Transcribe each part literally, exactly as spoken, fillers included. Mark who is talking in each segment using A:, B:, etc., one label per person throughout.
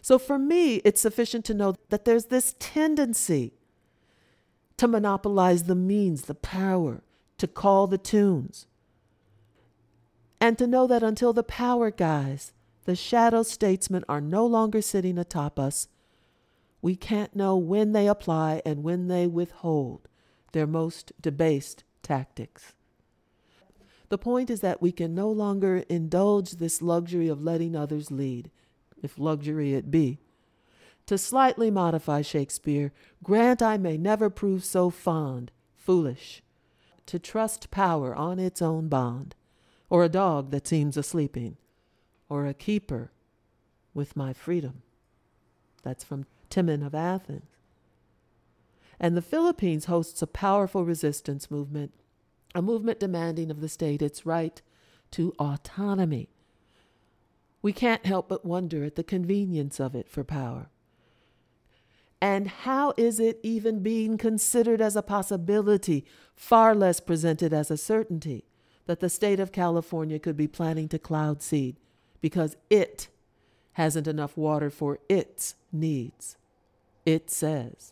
A: So for me, it's sufficient to know that there's this tendency to monopolize the means, the power, to call the tunes. And to know that until the power guys, the shadow statesmen, are no longer sitting atop us, we can't know when they apply and when they withhold their most debased tactics. The point is that we can no longer indulge this luxury of letting others lead, if luxury it be. To slightly modify Shakespeare, grant I may never prove so fond, foolish, to trust power on its own bond, or a dog that seems a-sleeping, or a keeper with my freedom. That's from Timon of Athens. And the Philippines hosts a powerful resistance movement, a movement demanding of the state its right to autonomy. We can't help but wonder at the convenience of it for power. And how is it even being considered as a possibility, far less presented as a certainty, that the state of California could be planning to cloud seed because it hasn't enough water for its needs? It says,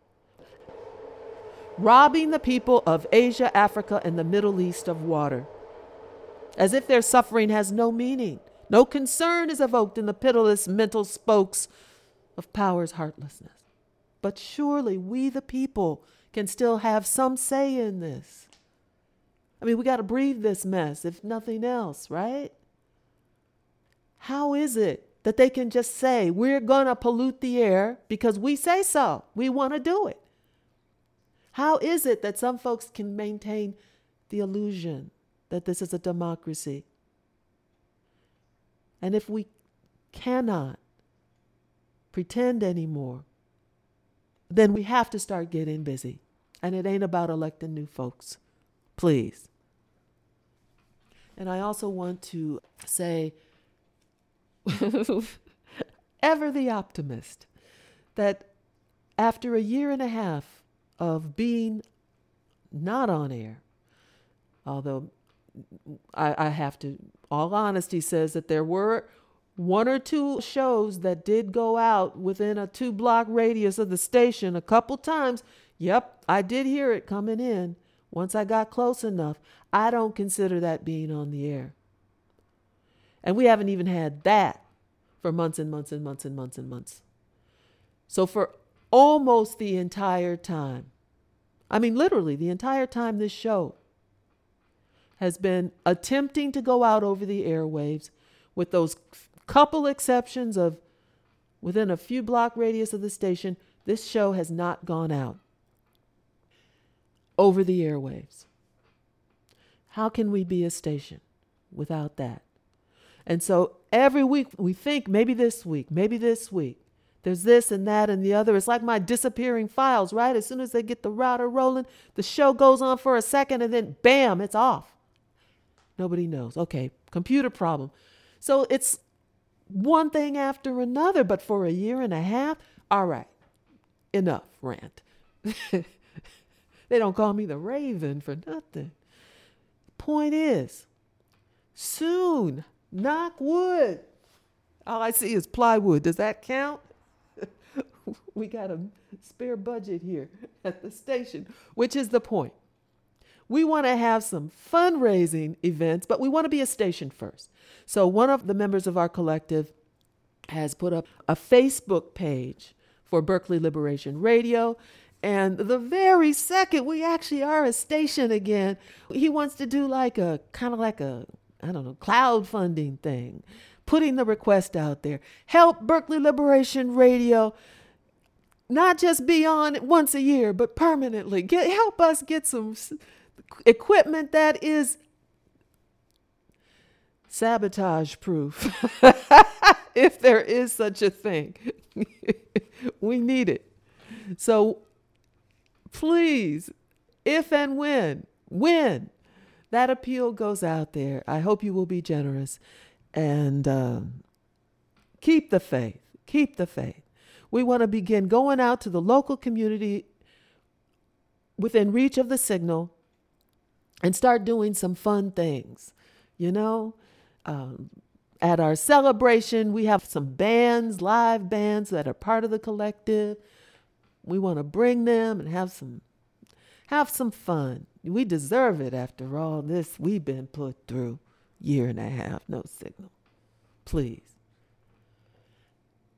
A: robbing the people of Asia, Africa, and the Middle East of water, as if their suffering has no meaning. No concern is evoked in the pitiless mental spokes of power's heartlessness. But surely we, the people, can still have some say in this. I mean, we got to breathe this mess, if nothing else, right? How is it that they can just say, we're going to pollute the air because we say so? We want to do it. How is it that some folks can maintain the illusion that this is a democracy? And if we cannot pretend anymore, then we have to start getting busy. And it ain't about electing new folks. Please. And I also want to say, ever the optimist, that after a year and a half of being not on air, although I, I have to, all honesty says that there were one or two shows that did go out within a two block radius of the station a couple times. Yep, I did hear it coming in once I got close enough. I don't consider that being on the air. And we haven't even had that for months and months and months and months and months. So for almost the entire time, I mean, literally the entire time this show has been attempting to go out over the airwaves, with those couple exceptions of within a few block radius of the station, this show has not gone out over the airwaves. How can we be a station without that? And so every week we think, maybe this week, maybe this week, there's this and that and the other. It's like my disappearing files, right? As soon as they get the router rolling, the show goes on for a second and then bam, it's off. Nobody knows. Okay, computer problem. So it's one thing after another, but for a year and a half, all right, enough rant. They don't call me the Raven for nothing. Point is, soon, knock wood. All I see is plywood. Does that count? We got a spare budget here at the station, which is the point. We want to have some fundraising events, but we want to be a station first. So one of the members of our collective has put up a Facebook page for Berkeley Liberation Radio. And the very second we actually are a station again, he wants to do like a kind of like a, I don't know, crowdfunding thing, putting the request out there. Help Berkeley Liberation Radio not just be on once a year, but permanently. Get, help us get some equipment that is sabotage proof, if there is such a thing. We need it. So please, if and when, when that appeal goes out there, I hope you will be generous and um, keep the faith. Keep the faith. We want to begin going out to the local community within reach of the signal and start doing some fun things. You know, um, At our celebration, we have some bands, live bands that are part of the collective. We want to bring them and have some have some fun. We deserve it after all this we've been put through. Year and a half, no signal. Please.